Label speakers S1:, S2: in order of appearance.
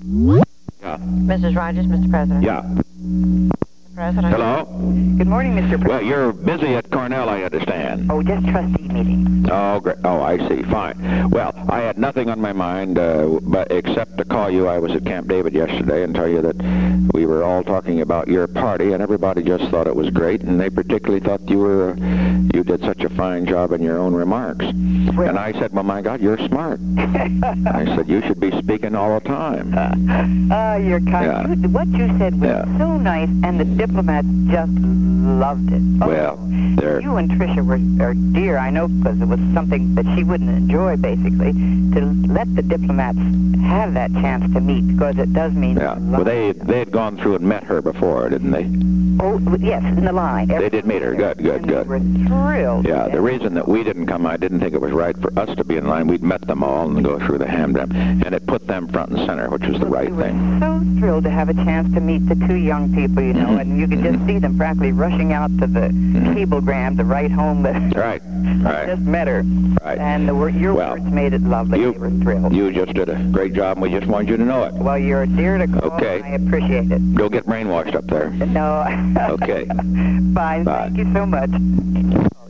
S1: Yeah.
S2: Mrs. Rogers, Mr. President.
S1: Yeah.
S2: Mr. President.
S1: Hello?
S3: Good morning, Mr. President.
S1: Well, you're busy at Cornell, I understand.
S3: Oh, just trustee meeting.
S1: Oh, great. Oh, I see. Fine. Well, I had nothing on my mind but except to call you. I was at Camp David yesterday and tell you that we were all talking about your party, and everybody just thought it was great, and they particularly thought you did such a fine job in your own remarks.
S3: Well,
S1: And I said, well, my God, you're smart. I said, you should be speaking all the time.
S3: You're kind.
S1: Yeah.
S3: What you said was
S1: Yeah.
S3: so nice, and the diplomats just loved it. Oh,
S1: Well, they're...
S3: you and Tricia are dear, I know, because it was something that she wouldn't enjoy, basically, to let the diplomats have that chance to meet, because it does mean...
S1: Yeah. Well, they had gone through and met her before, didn't they?
S3: Oh, yes, in the line.
S1: They did meet her. Good, good,
S3: And
S1: good.
S3: They were thrilled.
S1: Yeah, the reason that we didn't come, I didn't think it was right for us to be in line. We'd met them all and go through the hamdam, and it put them front and center, which was the right
S3: We were
S1: thing.
S3: so thrilled to have a chance to meet the two young people, you know, and you could just see them practically rushing out to the cablegram to write home that
S1: Right,
S3: I
S1: right,
S3: just met her.
S1: right.
S3: And your
S1: Well,
S3: words made it lovely.
S1: you-
S3: They were thrilled.
S1: You just did a great job, and we just wanted you to know it.
S3: Well, you're dear to call.
S1: Okay.
S3: And I appreciate it.
S1: Don't get brainwashed up there.
S3: No.
S1: Okay.
S3: Fine.
S1: Bye.
S3: Thank you so much.